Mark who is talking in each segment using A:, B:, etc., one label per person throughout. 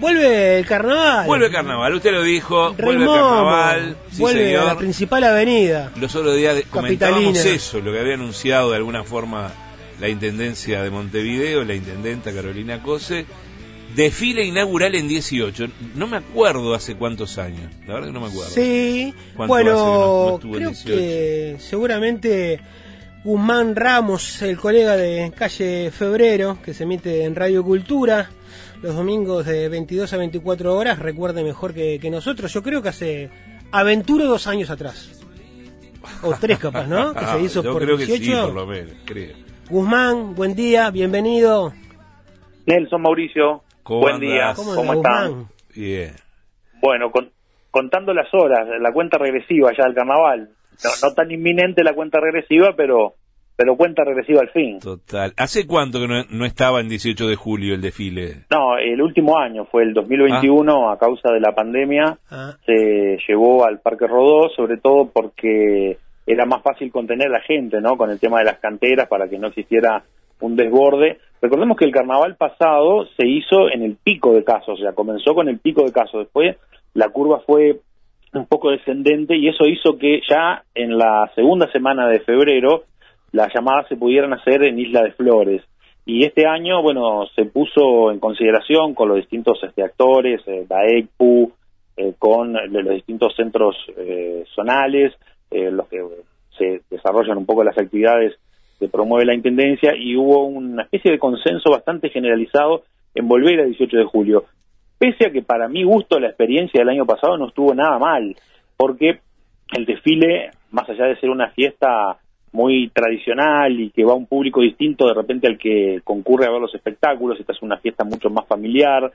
A: Vuelve el carnaval.
B: Vuelve el carnaval, usted lo dijo. Vuelve el
A: Momo,
B: carnaval. Sí,
A: vuelve
B: señor.
A: a la principal avenida.
B: Los otros días comentábamos
A: capitalina.
B: eso, lo que había anunciado de alguna forma la Intendencia de Montevideo, la Intendenta Carolina Cose. Desfile inaugural en 18. No me acuerdo hace cuántos años. La verdad que no me acuerdo.
A: Sí,
B: ¿Cuánto hace que no estuvo en
A: creo
B: 18?
A: que seguramente Guzmán Ramos, el colega de Calle Febrero, que se emite en Radio Cultura los domingos de 22 a 24 horas, recuerde mejor que nosotros. Yo creo que hace Aventuro 2 años atrás. O 3 capaz, ¿no? Que se hizo
B: Yo
A: por
B: creo
A: 18.
B: que sí, por lo menos, creo.
A: Guzmán, buen día, bienvenido.
C: Nelson, Mauricio, buen día,
B: andás?
A: ¿Cómo
C: ¿cómo
A: anda,
C: están?
A: Guzmán?
B: Bien.
C: Bueno, contando las horas, la cuenta regresiva ya al carnaval. No tan inminente la cuenta regresiva, pero cuenta regresiva al fin.
B: Total. ¿Hace cuánto que no estaba en 18 de julio el desfile?
C: No, el último año fue el 2021, a causa de la pandemia, se llevó al Parque Rodó, sobre todo porque era más fácil contener a la gente, ¿no? Con el tema de las canteras, para que no existiera un desborde. Recordemos que el carnaval pasado se hizo en el pico de casos, o sea, comenzó con el pico de casos, después la curva fue un poco descendente y eso hizo que ya en la segunda semana de febrero las llamadas se pudieran hacer en Isla de Flores. Y este año, bueno, se puso en consideración con los distintos actores, DAECPU, con los distintos centros zonales, los que se desarrollan un poco las actividades que promueve la Intendencia, y hubo una especie de consenso bastante generalizado en volver a 18 de julio. Pese a que para mi gusto la experiencia del año pasado no estuvo nada mal, porque el desfile, más allá de ser una fiesta muy tradicional y que va a un público distinto de repente al que concurre a ver los espectáculos, esta es una fiesta mucho más familiar,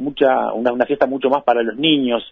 C: una fiesta mucho más para los niños,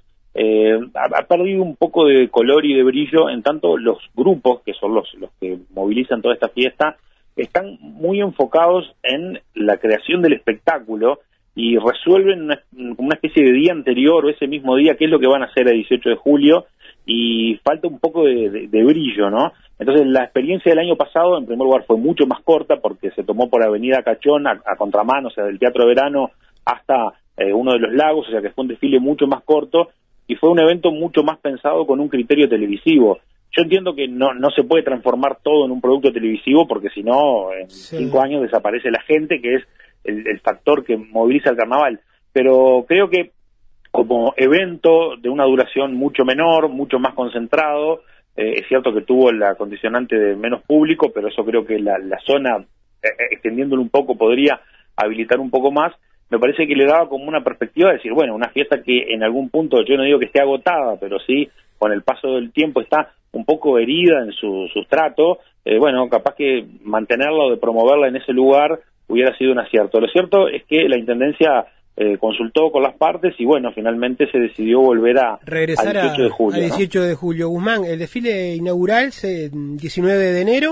C: ha perdido un poco de color y de brillo, en tanto los grupos, que son los que movilizan toda esta fiesta, están muy enfocados en la creación del espectáculo y resuelven una especie de día anterior o ese mismo día qué es lo que van a hacer el 18 de julio, y falta un poco de brillo, ¿no? Entonces la experiencia del año pasado, en primer lugar, fue mucho más corta porque se tomó por Avenida Cachón a contramano, o sea, del Teatro de Verano hasta uno de los lagos, o sea que fue un desfile mucho más corto y fue un evento mucho más pensado con un criterio televisivo. Yo entiendo que no se puede transformar todo en un producto televisivo porque si no, en 5 años desaparece la gente, que es el factor que moviliza el carnaval. Pero creo que como evento de una duración mucho menor, mucho más concentrado, es cierto que tuvo la condicionante de menos público, pero eso creo que la zona, extendiéndolo un poco, podría habilitar un poco más. Me parece que le daba como una perspectiva de decir, bueno, una fiesta que en algún punto, yo no digo que esté agotada, pero sí, con el paso del tiempo está un poco herida en su sustrato, bueno, capaz que mantenerla o de promoverla en ese lugar hubiera sido un acierto. Lo cierto es que la Intendencia consultó con las partes y bueno, finalmente se decidió volver a
A: regresar
C: al 18 de julio.
A: al 18 de julio. Guzmán, el desfile inaugural 19 de enero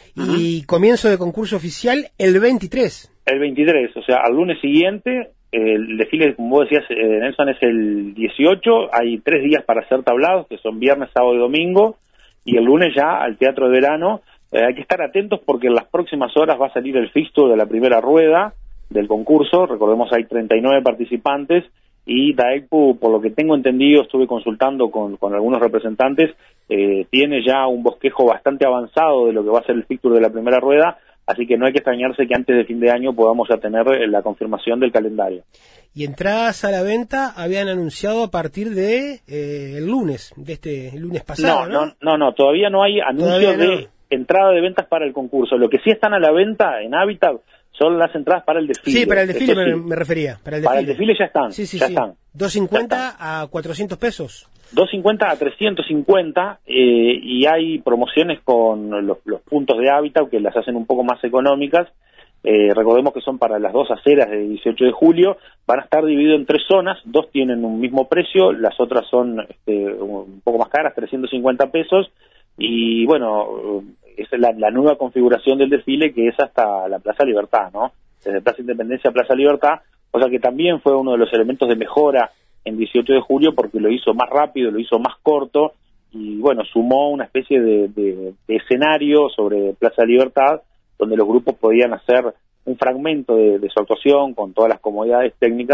A: y comienzo de concurso oficial el 23.
C: El 23, o sea, al lunes siguiente, el desfile, como vos decías, Nelson, es el 18, hay 3 días para hacer tablados, que son viernes, sábado y domingo, y el lunes ya al Teatro de Verano. Hay que estar atentos porque en las próximas horas va a salir el fixture de la primera rueda del concurso. Recordemos, hay 39 participantes y DAECPU, por lo que tengo entendido, estuve consultando con algunos representantes, tiene ya un bosquejo bastante avanzado de lo que va a ser el fixture de la primera rueda, así que no hay que extrañarse que antes de fin de año podamos ya tener la confirmación del calendario.
A: Y entradas a la venta habían anunciado a partir de el lunes, el lunes pasado,
C: No, todavía no hay anuncios de entrada de ventas para el concurso. Lo que sí están a la venta en Hábitat son las entradas para el desfile.
A: Sí, para el desfile me refería. Para el desfile
C: ya están.
A: Sí.
C: Están.
A: 250 a 400 pesos.
C: 250 a 350 y hay promociones con los puntos de Hábitat que las hacen un poco más económicas. Recordemos que son para las 2 aceras de 18 de julio, van a estar divididos en 3 zonas, 2 tienen un mismo precio, las otras son un poco más caras, 350 pesos, y bueno, esa es la nueva configuración del desfile, que es hasta la Plaza Libertad, ¿no? Desde Plaza Independencia a Plaza Libertad, o sea que también fue uno de los elementos de mejora en 18 de julio porque lo hizo más rápido, lo hizo más corto, y bueno, sumó una especie de escenario sobre Plaza Libertad, donde los grupos podían hacer un fragmento de su actuación con todas las comodidades técnicas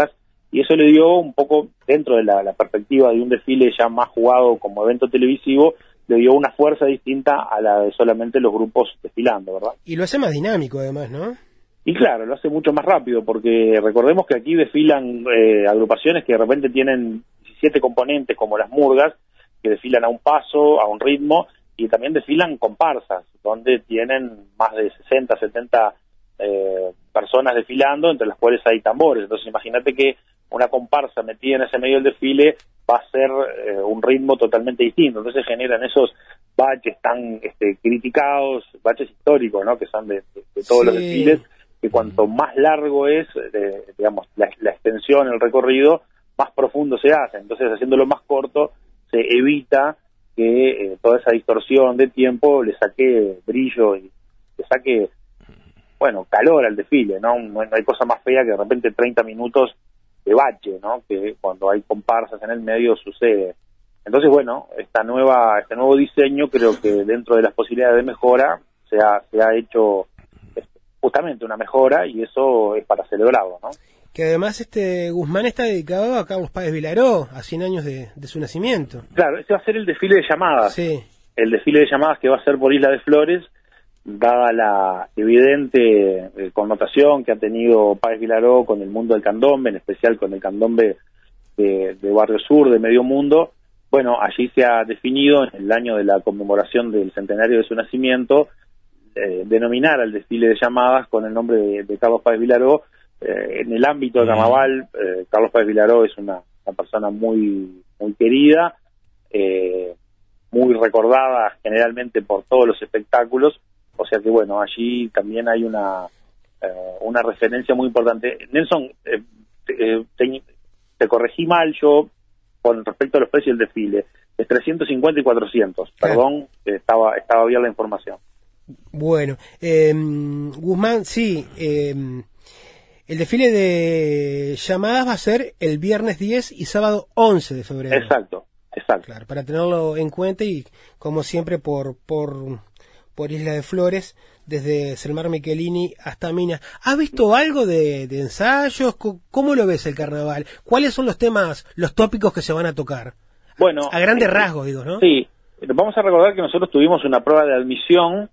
C: y eso le dio un poco, dentro de la perspectiva de un desfile ya más jugado como evento televisivo, le dio una fuerza distinta a la de solamente los grupos desfilando, ¿verdad?
A: Y lo hace más dinámico además, ¿no?
C: Y claro, lo hace mucho más rápido, porque recordemos que aquí desfilan agrupaciones que de repente tienen 17 componentes, como las murgas, que desfilan a un paso, a un ritmo, y también desfilan comparsas, donde tienen más de 60, 70 personas desfilando, entre las cuales hay tambores. Entonces imagínate que una comparsa metida en ese medio del desfile va a ser un ritmo totalmente distinto. Entonces generan esos baches tan criticados, baches históricos, ¿no? Que son de todos los desfiles, que cuanto más largo es, digamos, la extensión, el recorrido, más profundo se hace. Entonces, haciéndolo más corto, se evita que toda esa distorsión de tiempo le saque brillo y le saque, bueno, calor al desfile, ¿no? No hay cosa más fea que de repente 30 minutos de bache, ¿no? Que cuando hay comparsas en el medio sucede. Entonces, bueno, este nuevo diseño, creo que dentro de las posibilidades de mejora se ha hecho justamente una mejora, y eso es para celebrarlo, ¿no?
A: Que además Guzmán está dedicado a Carlos Páez Vilaró, a 100 años de su nacimiento.
C: Claro, ese va a ser el desfile de llamadas.
A: Sí.
C: El desfile de llamadas que va a ser por Isla de Flores, dada la evidente connotación que ha tenido Páez Vilaró con el mundo del candombe, en especial con el candombe de Barrio Sur, de Medio Mundo. Bueno, allí se ha definido, en el año de la conmemoración del centenario de su nacimiento, denominar al desfile de llamadas con el nombre de Carlos Páez Vilaró. En el ámbito del carnaval, Carlos Páez Vilaró es una persona muy, muy querida, muy recordada generalmente por todos los espectáculos, o sea que bueno, allí también hay una referencia muy importante. Nelson, te corregí mal yo con respecto a los precios del desfile, es 350 y 400, perdón, estaba bien la información.
A: Bueno, Guzmán, sí, el desfile de llamadas va a ser el viernes 10 y sábado 11 de febrero.
C: Exacto.
A: Claro, para tenerlo en cuenta, y como siempre por Isla de Flores, desde Selmar Michelini hasta Minas. ¿Has visto algo de ensayos? ¿Cómo lo ves el carnaval? ¿Cuáles son los temas, los tópicos que se van a tocar?
C: Bueno,
A: a grandes rasgos, digo, ¿no?
C: Sí, vamos a recordar que nosotros tuvimos una prueba de admisión,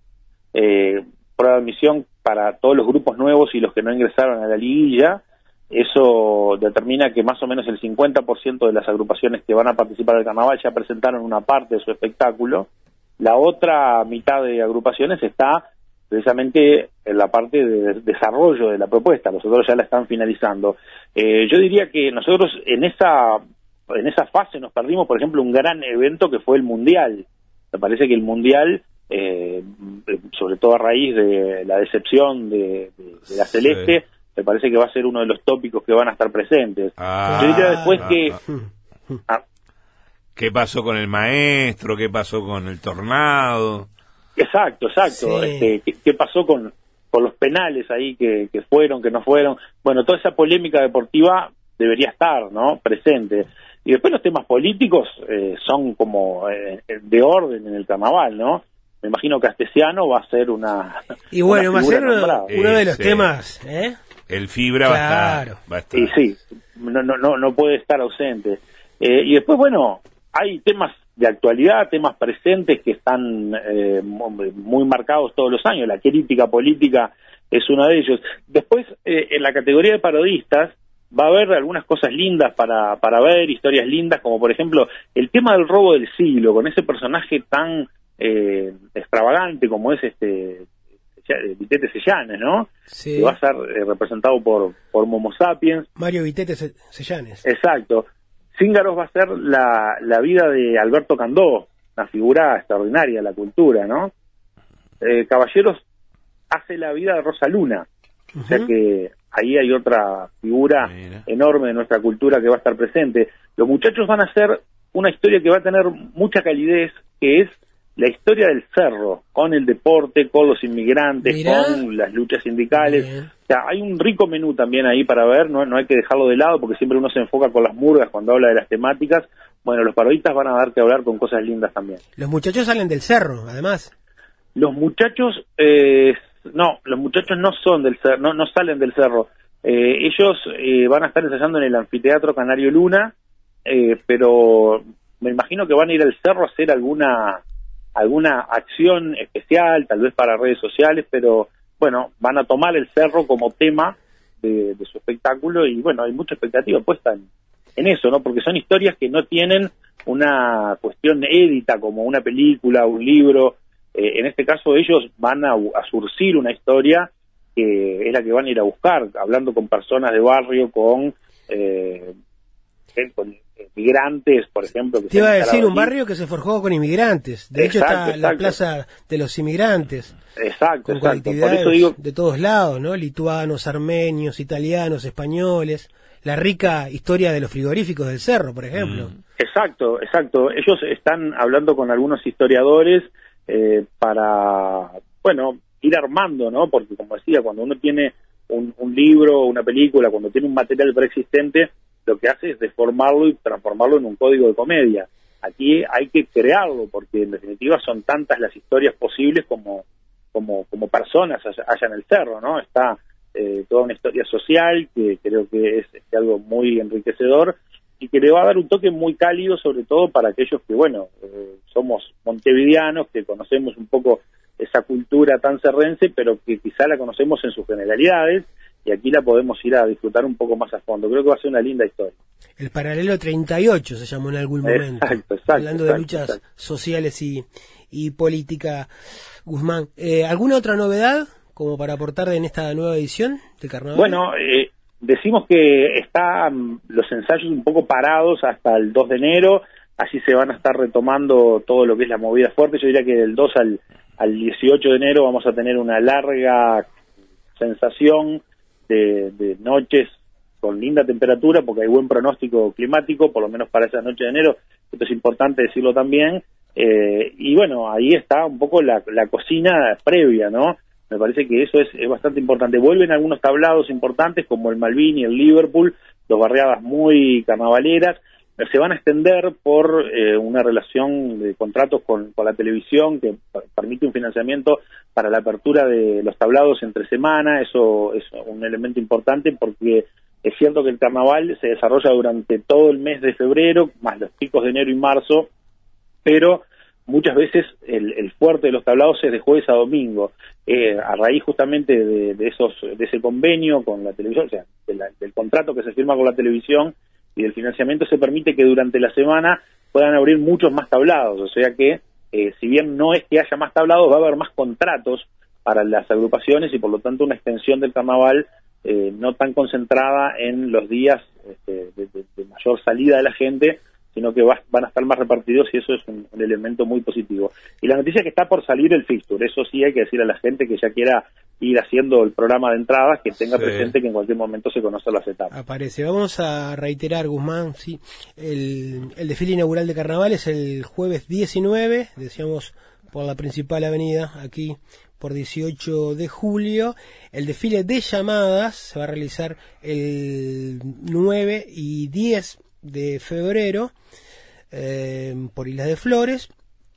C: para todos los grupos nuevos y los que no ingresaron a la liguilla. Eso determina que más o menos el 50% de las agrupaciones que van a participar del carnaval ya presentaron una parte de su espectáculo. La otra mitad de agrupaciones está precisamente en la parte de desarrollo de la propuesta. Los otros ya la están finalizando. Yo diría que nosotros en esa fase nos perdimos, por ejemplo, un gran evento que fue el Mundial. Me parece que el Mundial, sobre todo a raíz de la decepción de la Celeste, me parece que va a ser uno de los tópicos que van a estar presentes. Yo diría después
B: ¿qué pasó con el maestro? ¿Qué pasó con el tornado?
C: Exacto. Sí. ¿Qué pasó con los penales ahí que fueron, que no fueron? Bueno, toda esa polémica deportiva debería estar, ¿no?, presente. Y después los temas políticos son como de orden en el carnaval, ¿no? Me imagino que Astesiano va a ser
A: y bueno, va a ser uno de los temas,
B: El Fibra
A: claro.
B: va a estar.
C: Y sí, no puede estar ausente. Y después, bueno, hay temas de actualidad, temas presentes que están muy marcados todos los años. La crítica política es uno de ellos. Después, en la categoría de parodistas, va a haber algunas cosas lindas para ver, historias lindas, como por ejemplo el tema del robo del siglo, con ese personaje tan extravagante como es Vitete Sellanes, ¿no?
A: Sí.
C: Que va a ser representado por Momo Sapiens.
A: Mario Vitete Sellanes.
C: Exacto. Cíngaros va a ser la vida de Alberto Candó, una figura extraordinaria de la cultura, ¿no? Caballeros hace la vida de Rosa Luna, o sea que ahí hay otra figura enorme de nuestra cultura que va a estar presente. Los muchachos van a hacer una historia que va a tener mucha calidez, que es la historia del cerro, con el deporte, con los inmigrantes, con las luchas sindicales. O sea, hay un rico menú también ahí para ver, no hay que dejarlo de lado, porque siempre uno se enfoca con las murgas cuando habla de las temáticas. Bueno, los parodistas van a dar que hablar con cosas lindas también.
A: Los muchachos salen del cerro, además.
C: Los muchachos, los muchachos no son del cerro, no salen del cerro. Ellos van a estar ensayando en el Anfiteatro Canario Luna, pero me imagino que van a ir al cerro a hacer alguna acción especial, tal vez para redes sociales, pero bueno, van a tomar el cerro como tema de su espectáculo y bueno, hay mucha expectativa puesta en eso, ¿no? Porque son historias que no tienen una cuestión édita como una película, un libro. En este caso ellos van a surcir una historia que es la que van a ir a buscar, hablando con personas de barrio, con inmigrantes, por ejemplo. Que
A: te iba a decir, un barrio que se forjó con inmigrantes. De hecho está la Plaza de los Inmigrantes.
C: Exacto,
A: con colectividades
C: por eso digo,
A: de todos lados, ¿no? Lituanos, armenios, italianos, españoles. La rica historia de los frigoríficos del Cerro, por ejemplo.
C: Exacto. Ellos están hablando con algunos historiadores para, bueno, ir armando, ¿no? Porque, como decía, cuando uno tiene un libro, una película, cuando tiene un material preexistente, lo que hace es deformarlo y transformarlo en un código de comedia. Aquí hay que crearlo, porque en definitiva son tantas las historias posibles como personas haya en el Cerro, ¿no? Está toda una historia social que creo que es algo muy enriquecedor y que le va a dar un toque muy cálido, sobre todo para aquellos que, bueno, somos montevideanos, que conocemos un poco esa cultura tan cerrense, pero que quizá la conocemos en sus generalidades, y aquí la podemos ir a disfrutar un poco más a fondo. Creo que va a ser una linda historia.
A: El Paralelo 38 se llamó en algún momento.
C: Exacto,
A: hablando de luchas sociales y política. Guzmán, ¿alguna otra novedad como para aportar en esta nueva edición del Carnaval?
C: Bueno, decimos que están los ensayos un poco parados hasta el 2 de enero, así se van a estar retomando todo lo que es la movida fuerte. Yo diría que del 2 al 18 de enero vamos a tener una larga sensación de noches con linda temperatura, porque hay buen pronóstico climático, por lo menos para esa noche de enero. Esto es importante decirlo también. Y bueno, ahí está un poco la cocina previa, ¿no? Me parece que eso es bastante importante. Vuelven algunos tablados importantes como el Malvin y el Liverpool, dos barriadas muy carnavaleras. Se van a extender por una relación de contratos con la televisión que permite un financiamiento para la apertura de los tablados entre semana. Eso es un elemento importante porque es cierto que el carnaval se desarrolla durante todo el mes de febrero, más los picos de enero y marzo, pero muchas veces el fuerte de los tablados es de jueves a domingo, a raíz justamente de ese convenio con la televisión, o sea, del contrato que se firma con la televisión y del financiamiento, se permite que durante la semana puedan abrir muchos más tablados, o sea que si bien no es que haya más tablados, va a haber más contratos para las agrupaciones y por lo tanto una extensión del carnaval no tan concentrada en los días de mayor salida de la gente, sino que van a estar más repartidos y eso es un elemento muy positivo. Y la noticia es que está por salir el fixture, eso sí hay que decir a la gente que ya quiera ir haciendo el programa de entradas, que tenga presente que en cualquier momento se conocen las etapas.
A: Aparece, vamos a reiterar, Guzmán, sí, el desfile inaugural de carnaval es el jueves 19, decíamos por la principal avenida, aquí por 18 de julio, el desfile de llamadas se va a realizar el 9 y 10 de febrero por Islas de Flores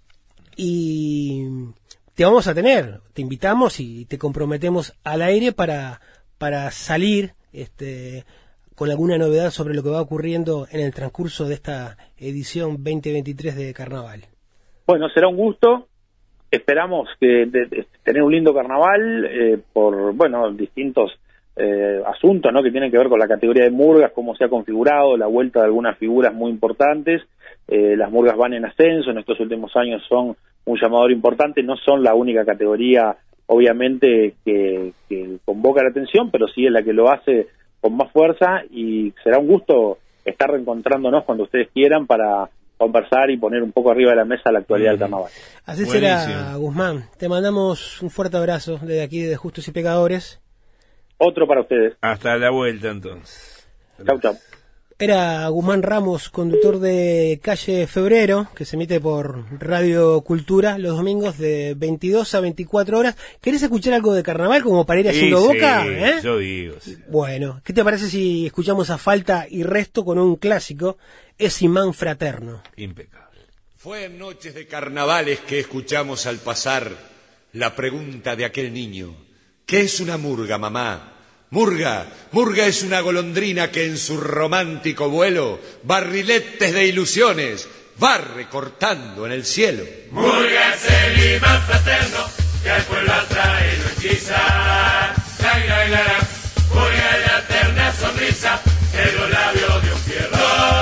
A: y te vamos a tener, te invitamos y te comprometemos al aire para salir con alguna novedad sobre lo que va ocurriendo en el transcurso de esta edición 2023 de Carnaval.
C: Bueno, será un gusto. Esperamos tener un lindo carnaval por, bueno, distintos asuntos, ¿no?, que tienen que ver con la categoría de murgas, cómo se ha configurado, la vuelta de algunas figuras muy importantes. Las murgas van en ascenso, en estos últimos años son un llamador importante, no son la única categoría, obviamente, que convoca la atención, pero sí es la que lo hace con más fuerza y será un gusto estar reencontrándonos cuando ustedes quieran para conversar y poner un poco arriba de la mesa la actualidad del carnaval.
A: Así será, Guzmán. Te mandamos un fuerte abrazo desde aquí, de Justos y Pecadores.
C: Otro para ustedes.
B: Hasta la vuelta, entonces.
C: Chau, chau.
A: Era Guzmán Ramos, conductor de Calle Febrero, que se emite por Radio Cultura los domingos de 22 a 24 horas. ¿Querés escuchar algo de carnaval como para ir haciendo boca?
B: Yo digo. Sí.
A: Bueno, ¿qué te parece si escuchamos a Falta y Resto con un clásico, Es Imán Fraterno?
B: Impecable.
D: Fue en noches de carnavales que escuchamos al pasar la pregunta de aquel niño: ¿qué es una murga, mamá? Murga, Murga es una golondrina que en su romántico vuelo, barriletes de ilusiones, va recortando en el cielo.
E: Murga es el imán fraterno que al pueblo atrae y lo hechiza. Murga es la eterna sonrisa en los labios de un fierro.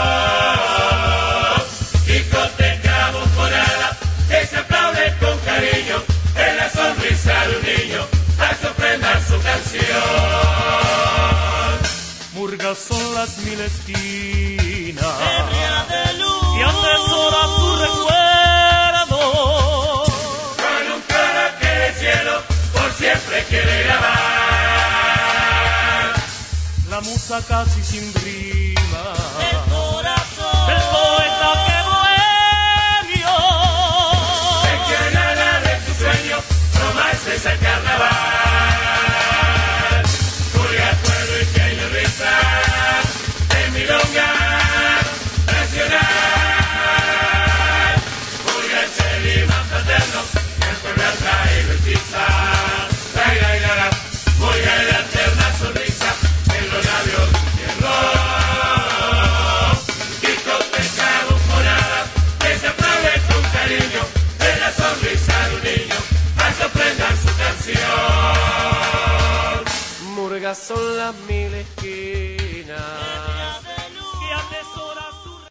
E: Discoteca bombonada que se aplaude con cariño en la sonrisa de un niño al sorprender su canción.
F: Murgas son las mil esquinas
E: de luz
F: y atesora su recuerdo.
E: Con un coro que el cielo por siempre quiere grabar.
F: La musa casi sin rima
E: El corazón
F: del poeta que bohemio
E: se quiere hablar de su sueño, no más es el carnaval. Murga pueblo y genio risa de milonga nacional. Murga es el imán fraterno que el pueblo atrae y lo hechiza. Murga es la eterna sonrisa en los labios de tierno. Discoteca bufonada que se aplaude con cariño en la sonrisa de un niño al sorprender su canción.
F: Murgas son las mil esquinas